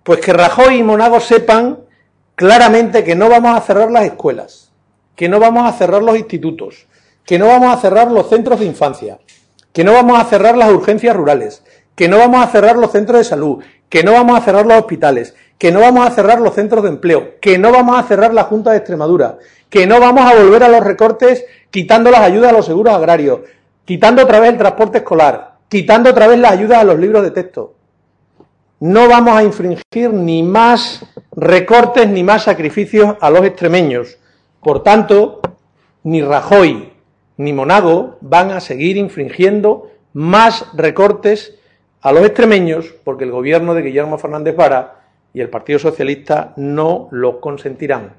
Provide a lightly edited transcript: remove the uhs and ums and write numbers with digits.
Pues que Rajoy y Monago sepan claramente que no vamos a cerrar las escuelas, que no vamos a cerrar los institutos, que no vamos a cerrar los centros de infancia, que no vamos a cerrar las urgencias rurales, que no vamos a cerrar los centros de salud, que no vamos a cerrar los hospitales, que no vamos a cerrar los centros de empleo, que no vamos a cerrar la Junta de Extremadura, que no vamos a volver a los recortes quitando las ayudas a los seguros agrarios, quitando otra vez el transporte escolar, quitando otra vez las ayudas a los libros de texto. No vamos a infringir ni más recortes ni más sacrificios a los extremeños. Por tanto, ni Rajoy ni Monago van a seguir infringiendo más recortes a los extremeños, porque el gobierno de Guillermo Fernández Vara y el Partido Socialista no lo consentirán.